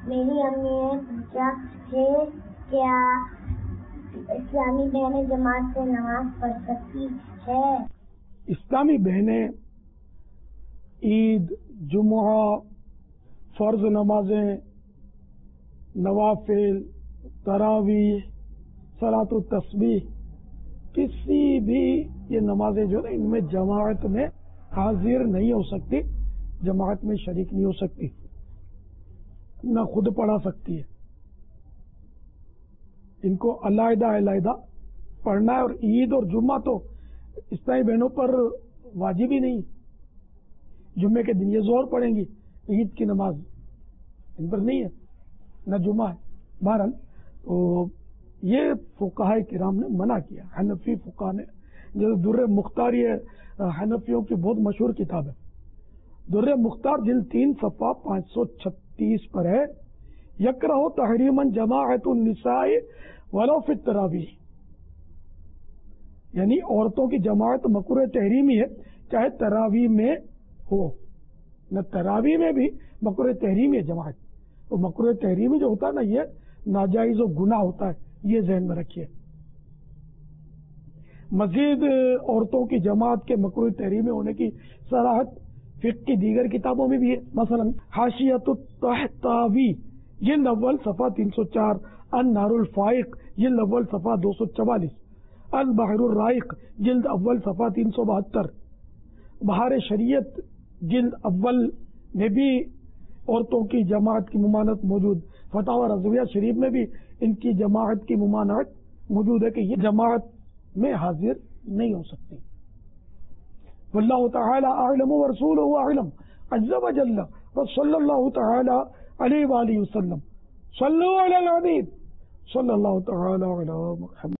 میری امی نے پوچھا کہ کیا اسلامی بہنیں جماعت سے نماز پڑھ سکتی ہے؟ اسلامی بہنیں عید، جمعہ، فرض نمازیں، نوافل، تراویح، صلاۃ التسبیح، کسی بھی یہ نمازیں جو ہے ان میں جماعت میں حاضر نہیں ہو سکتی، جماعت میں شریک نہیں ہو سکتی، نہ خود پڑھا سکتی ہے، ان کو علیحدہ علیحدہ پڑھنا ہے۔ اور عید اور جمعہ تو اسلامی بہنوں پر واجب ہی نہیں، جمعے کے دن یہ ظہر پڑھیں گی، عید کی نماز ان پر نہیں ہے، نہ جمعہ ہے۔ بہرحال تو یہ فقہاء کرام نے منع کیا، حنفی فقہاء نے، جیسے در مختار، یہ حنفیوں کی بہت مشہور کتاب ہے، در مختار جلد 3 صفحہ 536 پر ہے، یکرہ تحریما جماعت النساء ولو فی التراویح، یعنی عورتوں کی جماعت مکروہ تحریمی ہے چاہے تراویح میں ہو، نہ تراویح میں بھی مکروہ تحریمی ہے جماعت، تو مکروہ تحریمی جو ہوتا ہے نا یہ ناجائز و گناہ ہوتا ہے، یہ ذہن میں رکھیے۔ مزید عورتوں کی جماعت کے مکروہ تحریمی ہونے کی صراحت فقہ کی دیگر کتابوں میں بھی ہے، مثلا حاشیۃ الطحطاوی جلد اول صفحہ 304، النار الفائق جلد اول صفحہ 244، البحر الرائق جلد اول صفحہ 372، بہار شریعت جلد اول میں بھی عورتوں کی جماعت کی ممانعت موجود، فتاوی رضویہ شریف میں بھی ان کی جماعت کی ممانعت موجود ہے کہ یہ جماعت میں حاضر نہیں ہو سکتی۔ واللہ تعالی اعلم ورسولہ اعلم عز وجل وصلی اللہ تعالی علیہ وآلہ وسلم۔ صلوا علی الحبیب صلی اللہ تعالی علی محمد۔